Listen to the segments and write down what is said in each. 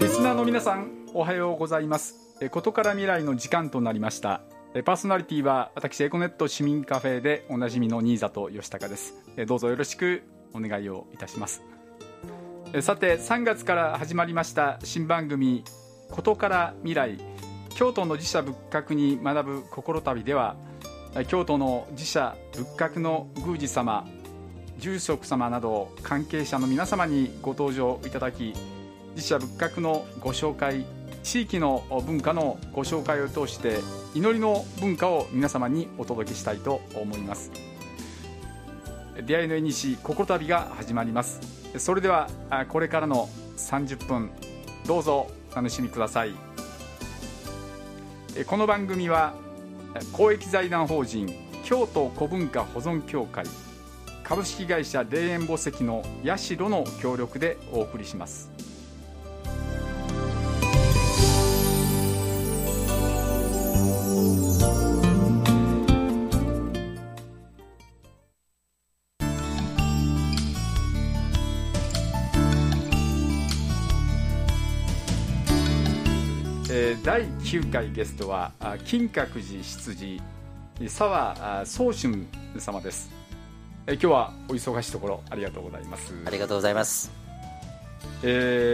リスナーの皆さん、おはようございます。ことから未来の時間となりました。パーソナリティは私、エコネット市民カフェでおなじみの新里義孝です。どうぞよろしくお願いをいたします。さて、3月から始まりました新番組ことから未来、京都の寺社仏閣に学ぶ心旅では、京都の寺社仏閣の宮司様、住職様など関係者の皆様にご登場いただき、寺社仏閣のご紹介、地域の文化のご紹介を通して祈りの文化を皆様にお届けしたいと思います。出会いの縁西心旅が始まります。それではこれからの30分、どうぞお楽しみください。この番組は公益財団法人京都古文化保存協会、株式会社霊園墓石の社の協力でお送りします。第9回ゲストは金閣寺執事澤宗春様です。今日はお忙しいところありがとうございます。 ありがとうございます。 もう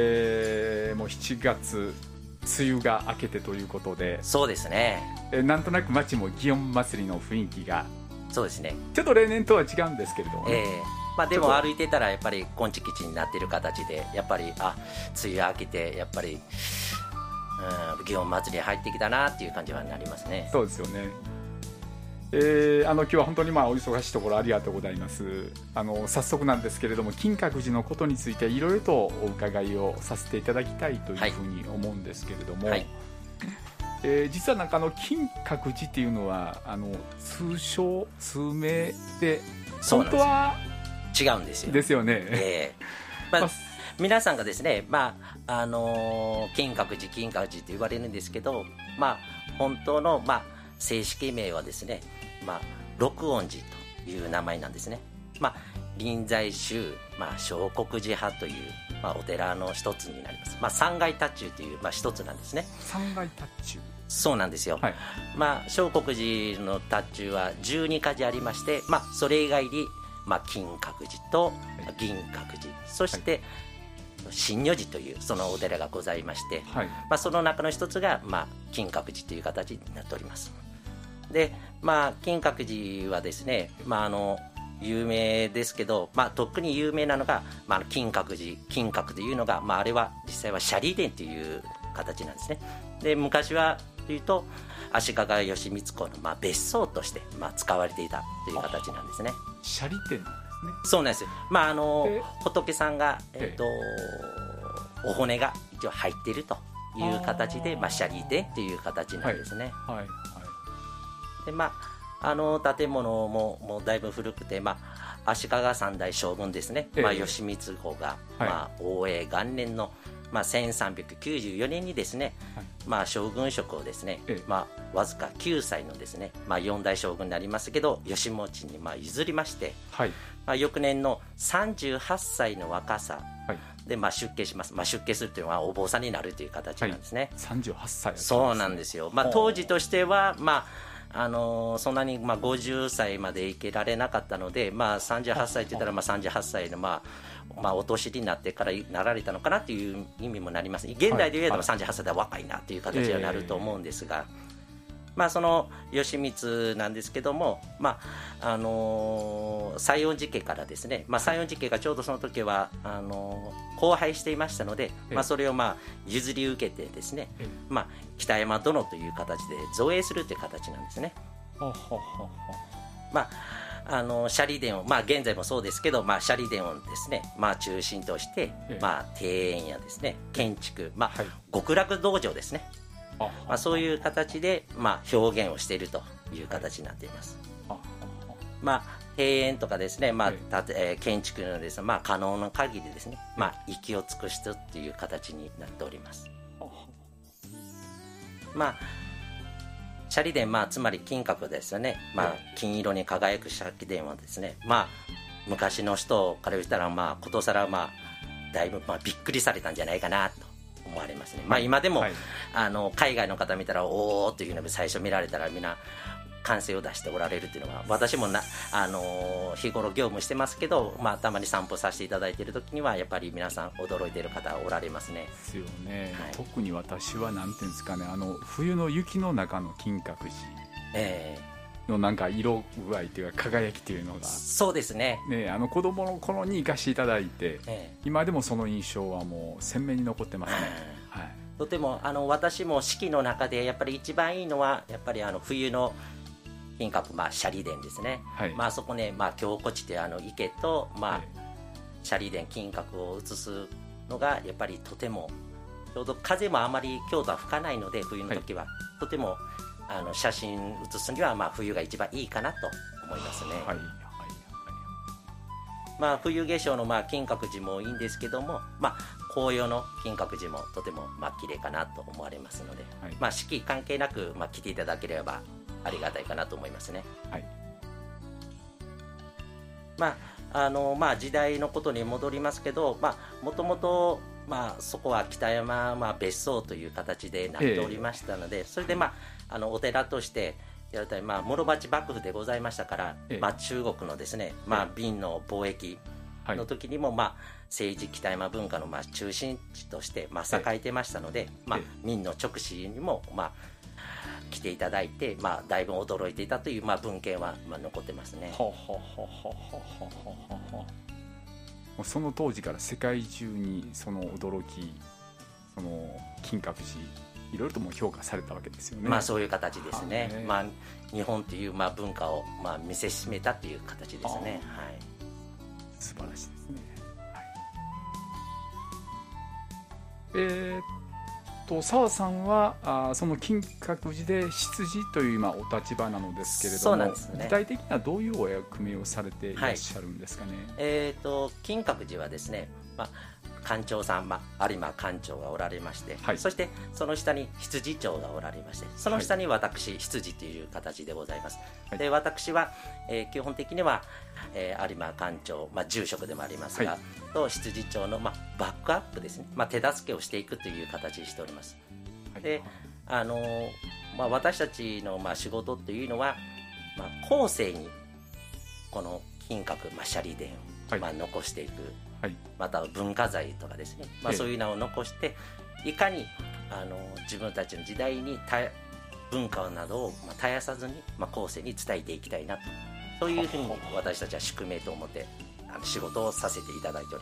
7月梅雨が明けてということで、 そうですね、 なんとなく街も祇園祭りの雰囲気が、 そうですね、 ちょっと例年とは違うんですけれども、 でも歩いてたらやっぱり金色地になっている形で、やっぱり梅雨明けてやっぱり祇園祭りに入ってきたなっていう感じはなりますね。 そうですよね。今日は本当にお忙しいところありがとうございます。早速なんですけれども、金閣寺のことについていろいろとお伺いをさせていただきたいというふうに思うんですけれども、実は金閣寺っていうのは通称通名で本当は違うんですよ。 ですよね。 皆さんがですね、金閣寺って言われるんですけど、本当の正式名はですね、六恩寺という名前なんですね。臨済宗、聖国寺派という、お寺の一つになります。三階塔中という一つなんですね。 三階塔中、 そうなんですよ。聖国寺の塔中は12か寺ありまして、それ以外に、金閣寺と銀閣寺、そして、真如寺というそのお寺がございまして、その中の一つが、金閣寺という形になっております。で、金閣寺はですね、有名ですけど、特に有名なのが、金閣寺、金閣というのが、あれは実際は舎利殿という形なんですね。で、昔はというと足利義満公の別荘として使われていたという形なんですね。 舎利殿、 そうなんです。仏さんが、お骨が一応入っているという形で舎利殿という形なんですね。で、建物もだいぶ古くて、足利三代将軍ですね、義満公が、応永元年の、1394年にですね、将軍職をですね、わずか9歳のですね、4代将軍になりますけど義持に譲りまして、翌年の38歳の若さで、出家します。出家するというのはお坊さんになるという形なんですね。 38歳、 そうなんですよ。当時としては、そんなに50歳まで生きられなかったので、38歳って言ったら38歳のお年になってからなられたのかなという意味もなります。現代で言えば38歳では若いなという形にはなると思うんですが、その義満なんですけども、西園寺家からですね、西園寺家がちょうどその時は荒廃していましたので、それを譲り受けてですね、北山殿という形で造営するという形なんですね。舎利殿を、現在もそうですけど、舎利殿をですね、中心として、庭園やですね、建築、極楽道場ですね、そういう形で、表現をしているという形になっています。庭園とかですね、建築のですね、可能な限りですね、息を尽くしてという形になっております。舎利殿、つまり金閣ですよね、金色に輝く舎利殿はですね、昔の人から言ったらことさらだいぶびっくりされたんじゃないかなと思思われますね。まあ、今でも、海外の方見たらおーというのを最初見られたらみんな歓声を出しておられるっていうのは、私も日頃業務してますけど、まあ、たまに散歩させていただいている時にはやっぱり皆さん驚いている方おられますね。 ですよね、特に私はなんていうんですかね、冬の雪の中の金閣寺のなんか色具合というか輝きというのが、 そうですね、 子供の頃に行かせていただいて、今でもその印象はもう鮮明に残ってますね。 とても私も四季の中でやっぱり一番いいのはやっぱり冬の金閣、斜里殿ですね、まあ、そこね、京こ地って池と、斜里殿金閣を映すのがやっぱりとてもちょうど風もあまり京都は吹かないので冬の時は、とても写真写すには冬が一番いいかなと思いますね。冬化粧の金閣寺もいいんですけども、紅葉の金閣寺もとても綺麗かなと思われますので、四季関係なく来ていただければありがたいかなと思いますね。時代のことに戻りますけど、もともとそこは北山、別荘という形でなっておりましたので、それでお寺としてやりたい、室町幕府でございましたから、中国のですね、明の貿易の時にも、政治北山文化の中心地として栄えてましたので、明の直使にも来ていただいて、だいぶ驚いていたという文献は残ってますね。 その当時から世界中にその驚き、その金閣寺いろいろとも評価されたわけですよね。 そういう形ですね。日本という文化を見せしめたという形ですね。 素晴らしいですね。澤さんはその金閣寺で執事という今お立場なのですけれども、具体的にはどういうお役目をされていらっしゃるんですかね。 金閣寺はですね、館長さん、有馬館長がおられまして、そしてその下に執事長がおられまして、その下に私、執事という形でございます。で、私は、基本的には、有馬館長、住職でもありますが、と執事長の、バックアップですね、手助けをしていくという形にしております。で、私たちの、仕事というのは、後世にこの金閣、斜里殿を、残していく、また文化財とかですね、そういうのを残して、いかに自分たちの時代に文化などを絶やさずに、後世に伝えていきたいなと、そういうふうに私たちは宿命と思って仕事をさせていただいており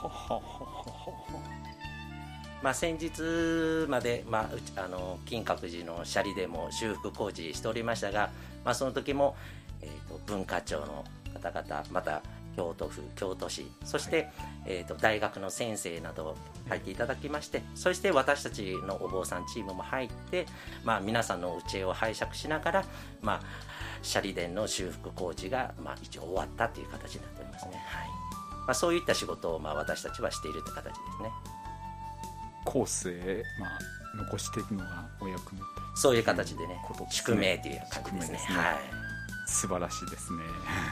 ます。先日まで、金閣寺の斜里でも修復工事しておりましたが、その時も、文化庁の方々、また京都府、京都市、そして、大学の先生などを入っていただきまして、そして私たちのお坊さんチームも入って、皆さんのお知恵を拝借しながら、斜里殿の修復工事が、一応終わったという形になっておりますね。そういった仕事を、私たちはしているという形ですね。 後世へ、残していくのがお役目、 そういう形でね、宿命という感じですね。 素晴らしいですね。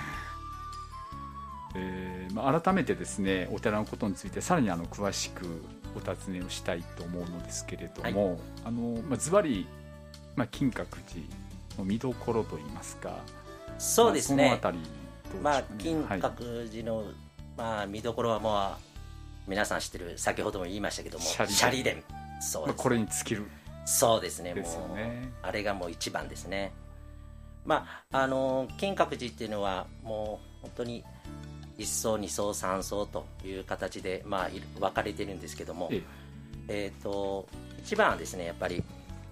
改めてですね、お寺のことについてさらに詳しくお尋ねをしたいと思うのですけれども、ズバリ、金閣寺の見どころといいますか、 そうですね、 そのあたりどうでしょうかね。 金閣寺の、見どころはもう皆さん知ってる、先ほども言いましたけども、斜里殿、そうです、 これに尽きる。 そうですね、 ですよね。 もうあれがもう一番ですね。金閣寺っていうのはもう本当に1層2層3層という形で、分かれてるんですけども、一番はですね、やっぱり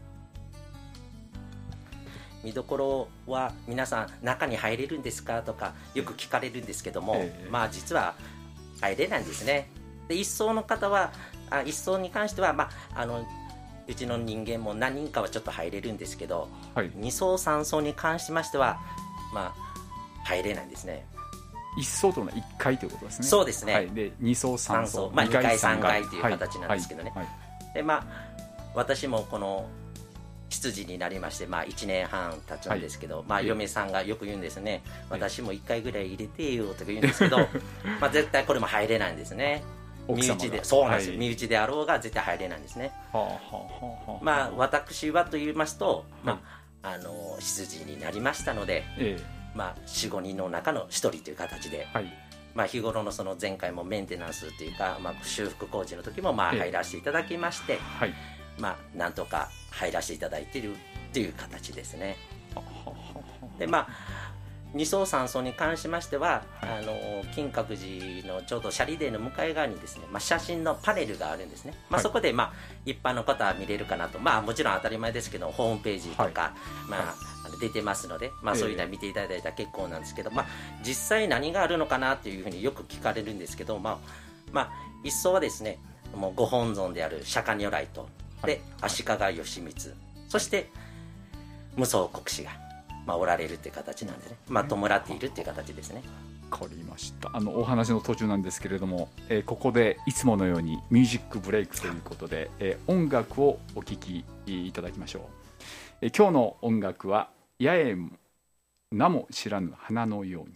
見どころは、皆さん中に入れるんですかとかよく聞かれるんですけども、実は入れないんですね。で、1層の方は1層に関しては、うちの人間も何人かはちょっと入れるんですけど、2層3層に関しましては、入れないんですね。 1層というのは1階ということですね。 そうですね。 で2層3層、 2階3階という形なんですけどね。で、私もこの執事になりまして、1年半経つんですけど、嫁さんがよく言うんですね、私も1回ぐらい入れてよとか言うんですけど絶対これも入れないんですね。 身内で、そうなんですよ、身内であろうが絶対入れないんですね。まあ私はと言いますと、執事になりましたので、まあ、4、5人の中の1人という形で、まあ、日頃のその前回もメンテナンスというか、まあ、修復工事の時もまあ入らせていただきまして、まあ、なんとか入らせていただいているという形ですね。で、まあ、2層3層に関しましては、金閣寺のちょうど舎利殿の向かい側にですね、まあ、写真のパネルがあるんですね。まあ、そこでまあ一般の方は見れるかなと、まあ、もちろん当たり前ですけどホームページとか、まあ出てますので、まあ、そういうのは見ていただいたら結構なんですけど、まあ、実際何があるのかなというふうによく聞かれるんですけど、まあ、一層はですね、もうご本尊である釈迦如来と、で足利義満、そして無双国師が、まあ、おられるという形なんですね。まあ、弔っているという形ですね。 わかりました。お話の途中なんですけれども、ここでいつものようにミュージックブレイクということで、音楽をお聴きいただきましょう。今日の音楽は八重名も知らぬ花のように。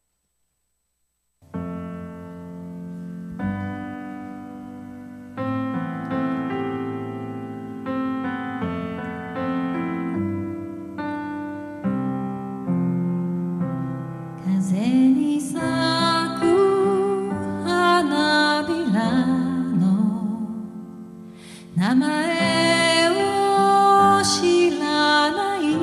風に咲く花びらの名前を知らない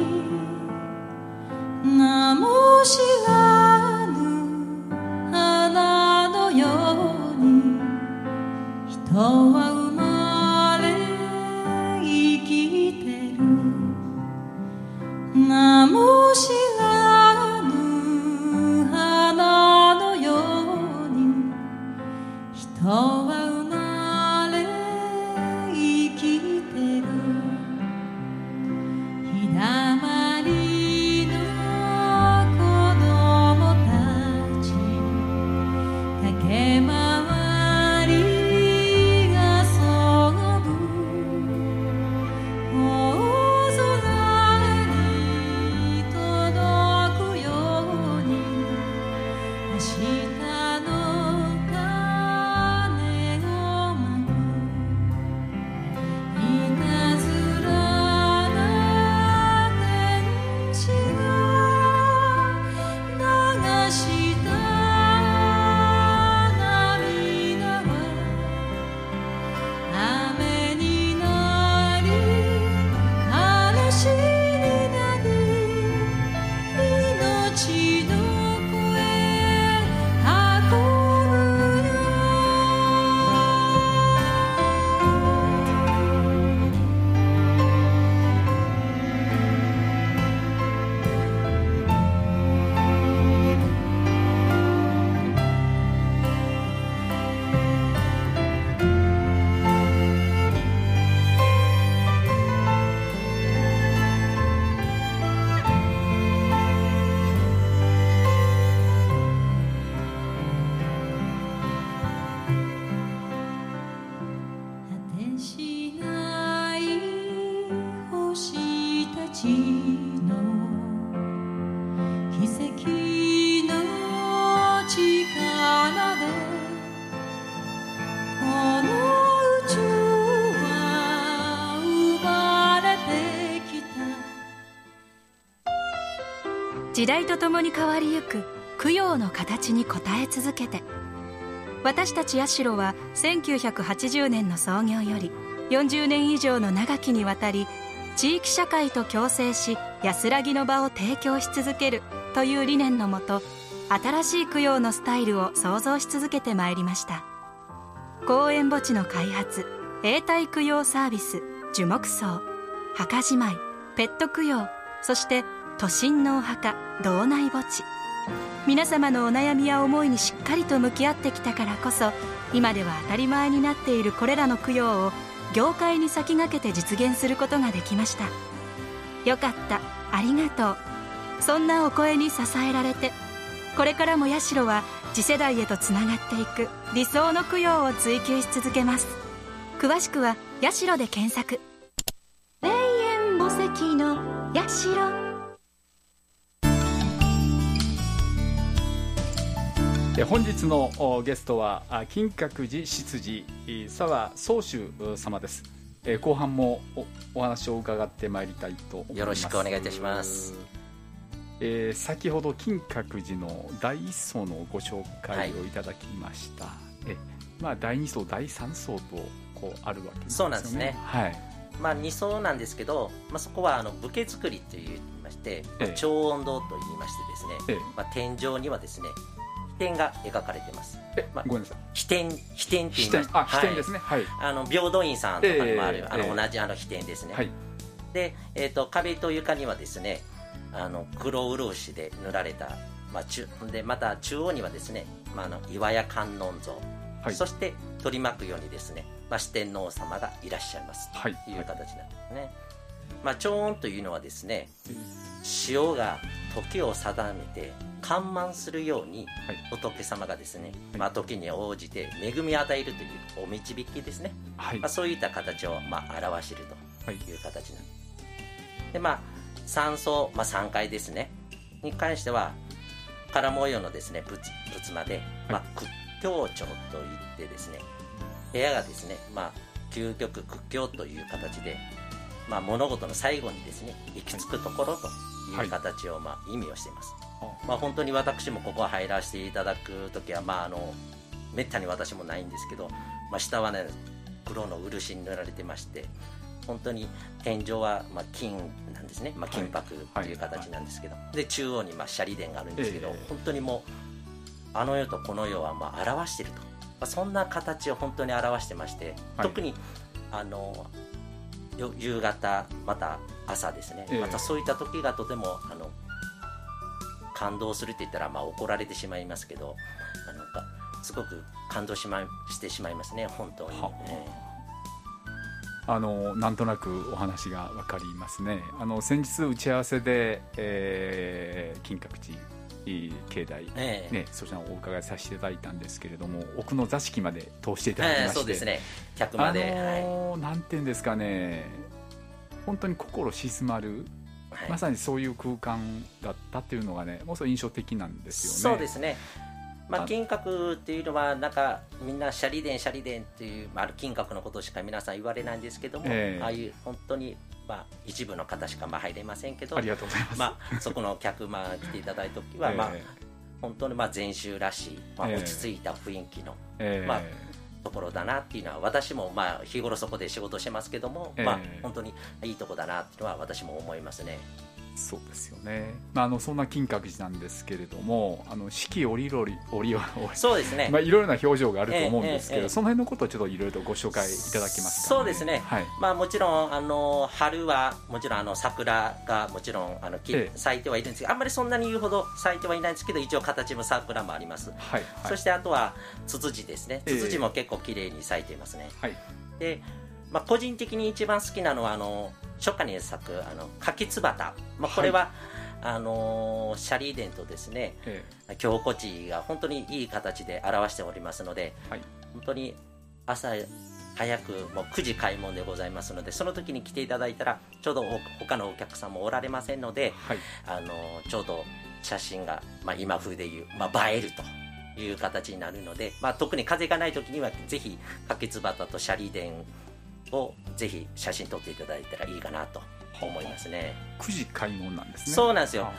名も知らぬ花のように人は生まれ生きてる名も知らぬ花のように人は生まれ生きてる日だまりの子供たち駆け回りが遊ぶ大空に届くように明日の鐘を舞ういたずらな天使が流した涙は雨になり嵐になり命の声運ぶよ果てしない星たちの奇跡の力でこの宇宙は生まれてきた。 時代とともに変わりゆく供養の形に応え続けて、私たち社は1980年の創業より40年以上の長きにわたり、地域社会と共生し安らぎの場を提供し続けるという理念のもと、新しい供養のスタイルを創造し続けてまいりました。公園墓地の開発、永代供養サービス、樹木葬、墓じまい、ペット供養、そして都心のお墓、道内墓地、皆様のお悩みや思いにしっかりと向き合ってきたからこそ、今では当たり前になっているこれらの供養を業界に先駆けて実現することができました。よかった、ありがとう、そんなお声に支えられて、これからも社は次世代へとつながっていく理想の供養を追求し続けます。詳しくは社で検索。霊園墓石の社。 本日のゲストは金閣寺執事澤宗秀様です。後半も お話を伺ってまいりたいと思います。 よろしくお願いいたします。 先ほど金閣寺の第1層のご紹介をいただきました、第2層第3層とこうあるわけですね。 そうなんですね、 はい。 2層なんですけど、そこは武家造りといいまして、長音堂といいましてですね、天井にはですね飛天が描かれています。 ごめんなさい。 飛天って言いまして、 飛天ですね。はい。 平等院さんとかにもある、同じ飛天ですね。 はい。 で、壁と床にはですね、黒漆で塗られた、でまた中央にはですね、岩屋観音像、はい、そして取り巻くようにですね、四天王様がいらっしゃいますという形なんですね。長音というのはですね、潮が時を定めて緩慢するように仏様がですね、時に応じて恵みを与えるというお導きですね、そういった形を表しているという形なんです。で3層、3階ですねに関しては唐模様のですね仏間で、屈教庁といってですね、部屋がですね、究極屈教という形で、物事の最後にですね行き着くところという形を意味をしています。本当に私もここ入らせていただくときは、めったに私もないんですけど、下はね黒の漆に塗られてまして、本当に天井は金なんですね、金箔という形なんですけど、で中央に舎利殿があるんですけど、本当にもうあの世とこの世は表していると、そんな形を本当に表してまして、特に夕方また朝ですね、またそういった時がとても感動するって言ったら怒られてしまいますけど、すごく感動してしまいますね、本当に。 なんとなくお話が分かりますね。先日打ち合わせで、金閣寺境内、そちらをお伺いさせていただいたんですけれども、奥の座敷まで通していただきまして、 そうですね、客まで、 なんていうんですかね、本当に心静まる、まさにそういう空間だったっていうのがね、もうすごい印象的なんですよね。 そうですね。金閣っていうのはみんな舎利殿っていう、金閣のことしか皆さん言われないんですけども、ああいう本当に一部の方しか入れませんけど、 ありがとうございます。 そこの客来ていただいた時は、本当に禅宗らしい、落ち着いた雰囲気の、ところだなっていうのは、私も日頃そこで仕事してますけども、本当にいいとこだなっていうのは私も思いますね。 そうですよね。そんな金閣寺なんですけれども、四季折々 そうですね、 いろいろな表情があると思うんですけど、その辺のことをちょっといろいろとご紹介いただけますかね。 そうですね、もちろん春はもちろん桜がもちろん咲いてはいるんですけど、あんまりそんなに言うほど咲いてはいないんですけど、一応形も桜もあります、そしてあとはツツジですね、ツツジも結構綺麗に咲いていますね。で個人的に一番好きなのは初夏に咲く柿つばた、これは、舎利殿とですね、京こ地が本当にいい形で表しておりますので、本当に朝早くもう9時開門でございますので、その時に来ていただいたらちょうど他のお客さんもおられませんので、ちょうど写真が、今風でいう、映えるという形になるので、特に風がない時にはぜひ柿つばたと舎利殿をぜひ写真撮っていただいたらいいかなと思いますね。 9時開門なんですね。 そうなんですよ。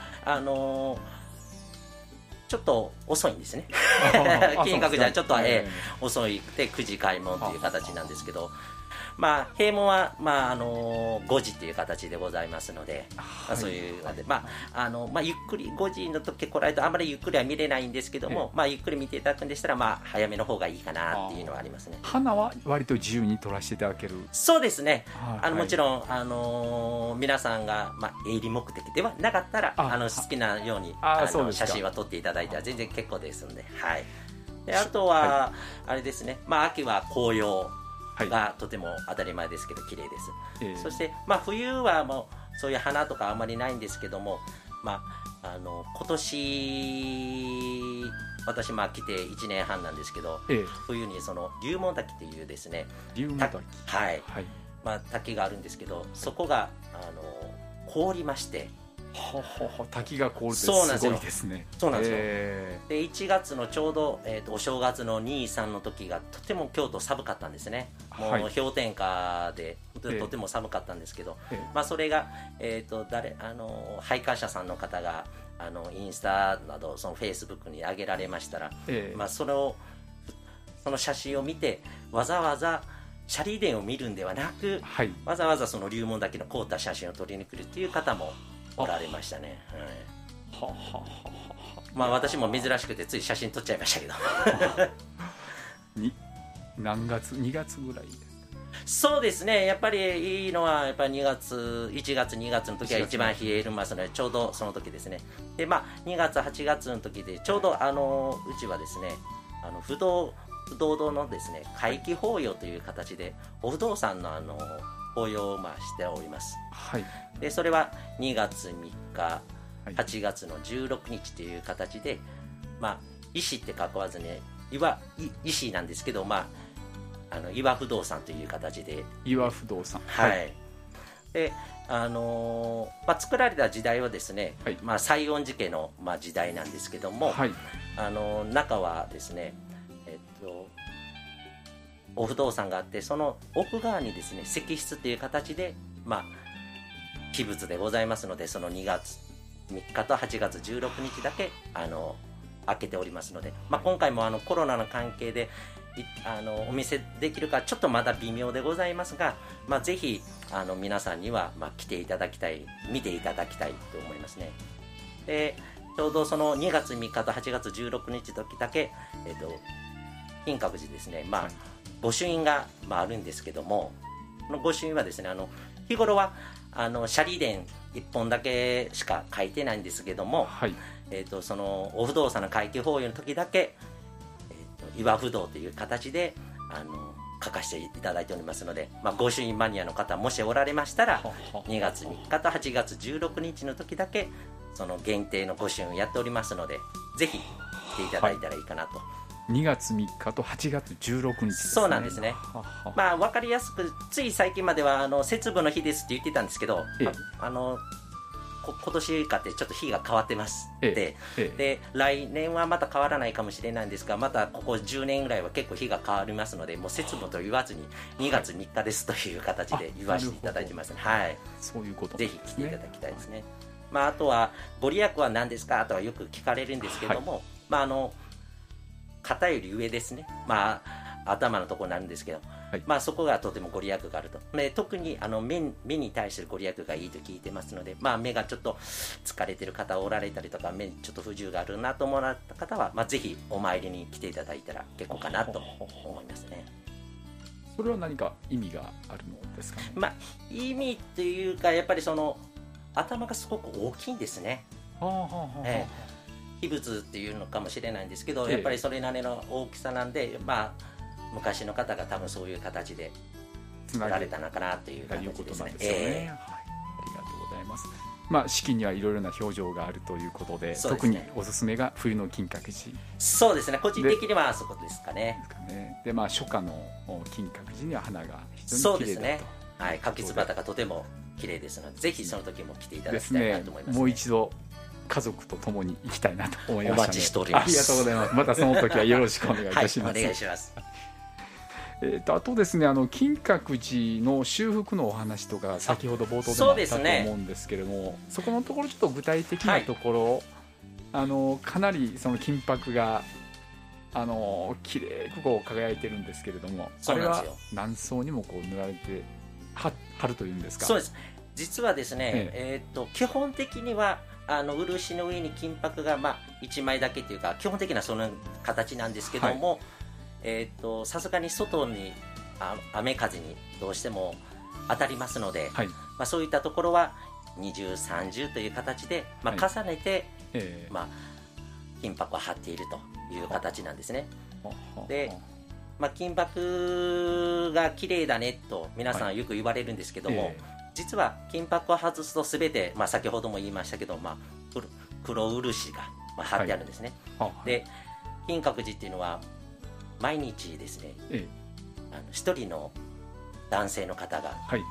ちょっと遅いんですね。金閣寺はちょっと、遅いで9時開門という形なんですけど、閉門は、5時という形でございますので、そういうので、ゆっくり5時の時来られるとあまりゆっくりは見れないんですけども、ゆっくり見ていただくんでしたら、早めの方がいいかなっていうのはありますね。 花は割と自由に撮らせていただける。 そうですね、もちろん、皆さんが、営利目的ではなかったら好きなように写真は撮っていただいたら全然結構ですので、であとは、あれですね、秋は紅葉がとても当たり前ですけど綺麗です、そして、冬はもうそういう花とかあんまりないんですけども、今年私来て1年半なんですけど、冬にその龍門滝っていうですね、 龍門滝、 滝があるんですけど、そこが凍りまして、 滝が凍るってすごいですね。 そうなんですよ。で1月のちょうど、お正月の2、3の時がとても京都寒かったんですね。もう氷点下でとても寒かったんですけど、それが、配管者さんの方がインスタなどそのフェイスブックに上げられましたら、その写真を見てわざわざ舎利殿を見るんではなく、わざわざその龍門岳の凍った写真を撮りに来るっていう方もおられましたね。私も珍しくてつい写真撮っちゃいましたけど何月2月ぐらいですか？ そうですね、やっぱりいいのはやっぱり1月2月の時は一番冷えますので、ちょうどその時ですね。で2月8月の時でちょうどうちはですね不動堂のですね皆既法要という形でお不動産の法要をしております。でそれは2月3日8月の16日という形で、石って書わずに石なんですけど、岩不動産という形で、 岩不動産、 で作られた時代はですね、西園寺家の時代なんですけども、中はですねお不動産があって、その奥側にですね石室という形で器物でございますので、その2月3日と8月16日だけ開けておりますので、今回もコロナの関係でお見せできるかちょっとまだ微妙でございますが、ぜひ皆さんには来ていただきたい、見ていただきたいと思いますね。でちょうどその2月3日と8月16日時だけ、金閣寺ですね、御朱印があるんですけども、この御朱印はですね日頃は舎利殿1本だけしか書いてないんですけども、そのお不動産の皆既法要の時だけ、岩不動という形で書かせていただいておりますので、御朱印マニアの方もしおられましたら2月3日と8月16日の時だけその限定の御朱印をやっておりますので、ぜひ来ていただいたらいいかなと。 2月3日と8月16日ですね。 そうなんですね。分かりやすく、つい最近までは節分の日ですって言ってたんですけど、今年かってちょっと日が変わってますで、来年はまた変わらないかもしれないんですが、またここ10年ぐらいは結構日が変わりますので、もう節分と言わずに2月3日ですという形で言わせていただいてますので、 そういうことぜひ来ていただきたいですね。あとはご利益は何ですかとはよく聞かれるんですけども、肩より上ですね、頭のところになるんですけど、そこがとてもご利益があると。特に目に対するご利益がいいと聞いてますので、目がちょっと疲れてる方おられたりとか、目にちょっと不自由があるなと思われた方は、ぜひお参りに来ていただいたら結構かなと思いますね。 それは何か意味があるのですかね？ 意味というか、やっぱりその頭がすごく大きいんですね。秘仏っていうのかもしれないんですけど、やっぱりそれなりの大きさなんで、昔の方が多分そういう形で作られたのかなという形ですね。 ありがとうございます。四季にはいろいろな表情があるということで、特におすすめが冬の金閣寺。 そうですね、個人的にはそこですかね。 で初夏の金閣寺には花が非常に綺麗だと。 そうですね、柿椿がとても綺麗ですので、ぜひその時も来ていただきたいなと思いますね。 もう一度家族と共に行きたいなと思いました、 お待ちしております。 ありがとうございます。またその時はよろしくお願いいたします。 お願いします。 あとですね、金閣寺の修復のお話とか先ほど冒頭でもあったと思うんですけれども、 そこのところちょっと具体的なところ、かなりその金箔がきれいく輝いてるんですけれども、あれは何層にも塗られて貼るというんですか？ そうです。実はですね、基本的には漆の上に金箔が1枚だけというか、基本的なその形なんですけども、さすがに外に雨風にどうしても当たりますので、そういったところは二重三重という形で、重ねて、金箔を貼っているという形なんですね。で、金箔が綺麗だねと皆さんよく言われるんですけども、実は金箔を外すと全て、先ほども言いましたけど、黒漆が貼ってあるんですね。で、金閣寺っていうのは毎日ですね、一人の男性の方が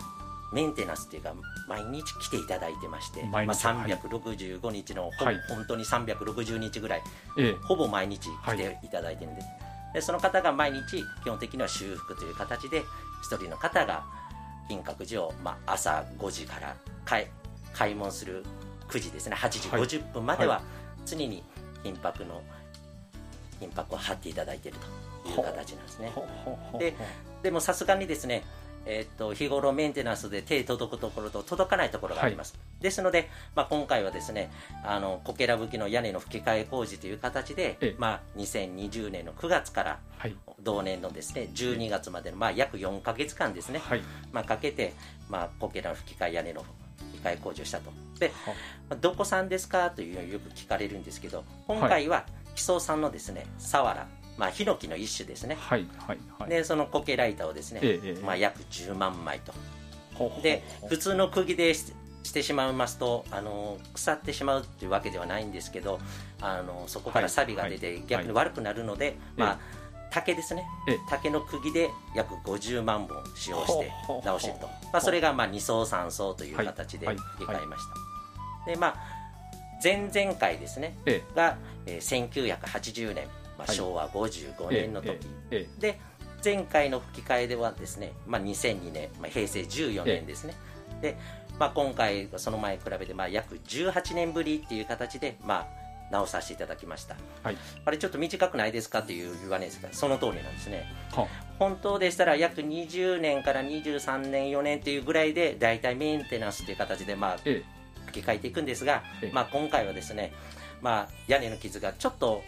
メンテナンスっていうか毎日来ていただいてまして、365日の、本当に360日ぐらい、ほぼ毎日来ていただいてるんです、でその方が毎日基本的には修復という形で一人の方が金閣寺を、朝5時から開門する9時ですね、8時50分までは常に金箔を貼っていただいているという形なんですね。でもさすがにですね、日頃メンテナンスで手届くところと届かないところがあります、ですので、今回はですねこけら葺きの屋根の吹き替え工事という形で、2020年の9月から同年のですね12月までの、約4ヶ月間ですね、かけて、こけらの吹き替え屋根の吹き替え工事をしたと。で、どこさんですかというのをよく聞かれるんですけど、今回は木曽さんのですね佐原、ヒノキの一種ですね、でそのこけら板をですね、約10万枚と。で普通の釘でしてしまいますと腐ってしまうっていうわけではないんですけど、そこから錆が出て逆に悪くなるので、竹ですね、竹の釘で約50万本使用して直していると、それが2層3層という形で吹き替えました。で前々回ですね、が1980年、昭和55年の時、で前回の吹き替えではですね、2002年、平成14年ですね、で、今回その前に比べて約18年ぶりっていう形で直させていただきました、あれちょっと短くないですかっていう言われですが、その通りなんですね。本当でしたら約20年から23年4年っていうぐらいでだいたいメンテナンスという形で吹き替えていくんですが、今回はですね、屋根の傷がちょっと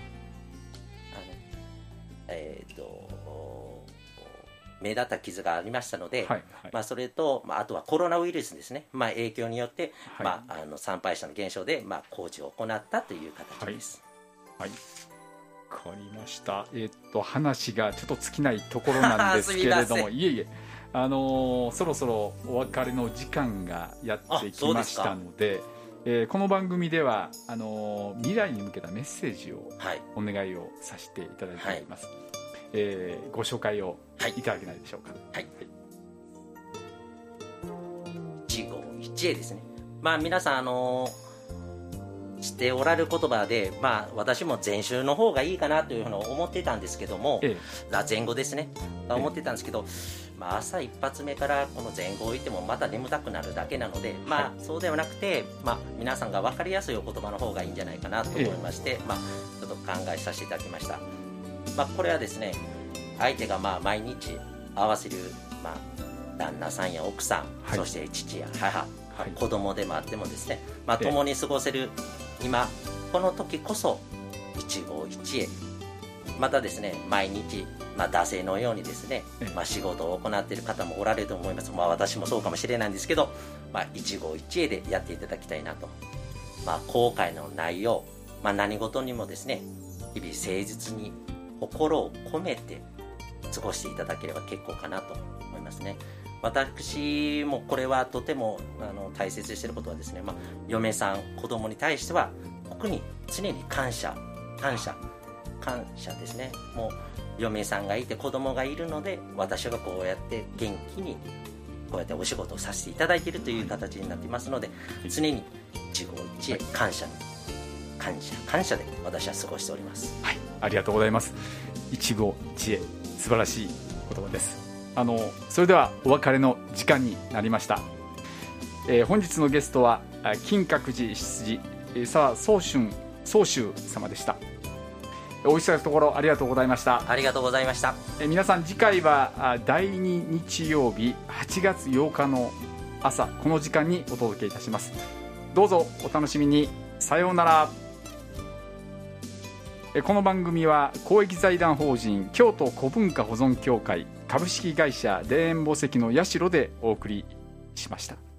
目立った傷がありましたので、それと、あとはコロナウイルスですね、影響によって、参拝者の減少で、工事を行ったという形です。 わかりました。話がちょっと尽きないところなんですけれどもいえいえ、そろそろお別れの時間がやってきましたので、この番組では未来に向けたメッセージをお願いをさせていただいております、ご紹介をいただけないでしょうか。 一期一会ですね。皆さん知っておられる言葉で、私も前週の方がいいかなというふうに思ってたんですけども、前後ですね思ってたんですけど、朝一発目からこの前後を言ってもまた眠たくなるだけなので、そうではなくて、皆さんが分かりやすいお言葉の方がいいんじゃないかなと思いまして、ちょっと考えさせていただきました。これはですね、相手が毎日合わせる、旦那さんや奥さん、そして父や母、子供でもあってもですね、共に過ごせる今この時こそ一期一会、またですね毎日、惰性のようにですね、仕事を行っている方もおられると思います。私もそうかもしれないんですけど、一期一会でやっていただきたいなと。後悔のないよう、何事にもですね日々誠実に心を込めて過ごしていただければ結構かなと思いますね。私もこれはとても大切にしていることはですね、嫁さん子供に対しては特に常に感謝ですね。もう嫁さんがいて子供がいるので、私がこうやって元気にこうやってお仕事をさせていただいているという形になっていますので、常に一期一会感謝で私は過ごしております。 ありがとうございます。一期一会、素晴らしい言葉です。それではお別れの時間になりました。本日のゲストは金閣寺執事澤宗秀様でした。お忙しいところありがとうございました。 ありがとうございました。 皆さん、次回は第2日曜日8月8日の朝この時間にお届けいたします。どうぞお楽しみに。さようなら。この番組は公益財団法人京都古文化保存協会株式会社霊園墓石の社でお送りしました。